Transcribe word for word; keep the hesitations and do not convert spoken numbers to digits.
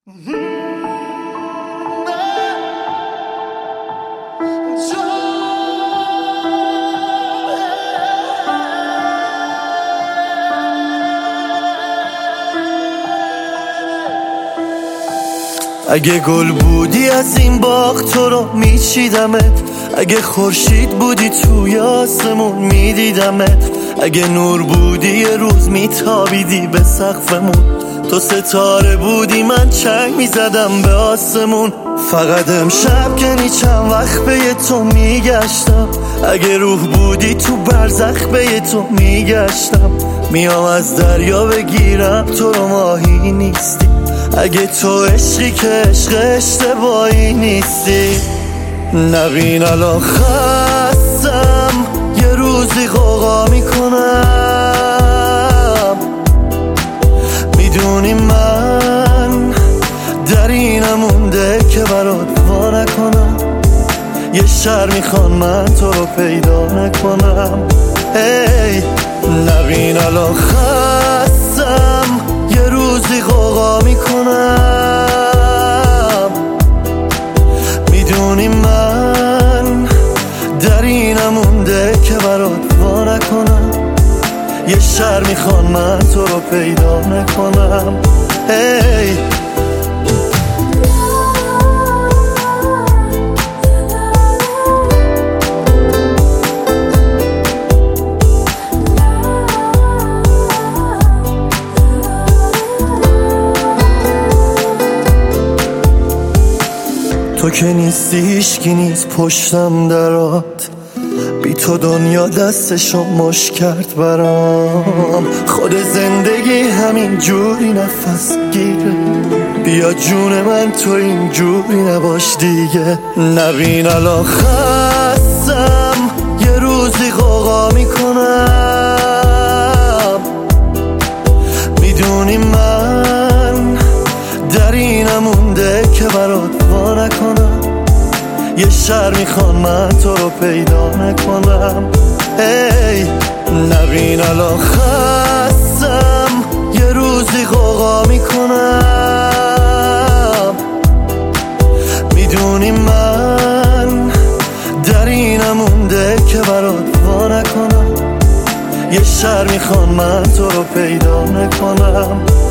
اگه گل بودی از این باغ تو رو میچیدمت، اگه خورشید بودی توی آسمون میدیدمت، اگه نور بودی یه روز میتابیدی به سقفمون، تو ستاره بودی من چنگ میزدم به آسمون. فقط امشب که چند وقت به تو میگشتم، اگه روح بودی تو برزخ به تو میگشتم، میام از دریا بگیرم تو رو ماهی نیستی، اگه تو عشقی که عشق اشتباهی نیستی. نبین الان خستم یه روزی غوغا میکنم، میدونی من در اینم مونده که برات وا نکنم، یه شهر میخوان من تو رو پیدا نکنم. هی نبین الان خستم یه روزی غوغا میکنم، میدونی من در اینم مونده که برات وا نکنم، یه شهر میخوان من تو رو پیدا نکنم. هی تو که نیستی هیچکی نیست پشتم درات، بی تو دنیا دستشو مش کرد برام، خود زندگی همین جوری نفس گیره، بیا جون من تو این جوری نباش دیگه. نبین الان خستم یه روزی غوغا میکنم، میدونی من در اینم مونده که برات وا نکنم، یه شهر میخوان من تو رو پیدا نکنم. هی نبین الان خستم یه روزی غوغا میکنم، میدونی من در اینم مونده که برات وا نکنم، یه شهر میخوان من تو رو پیدا نکنم.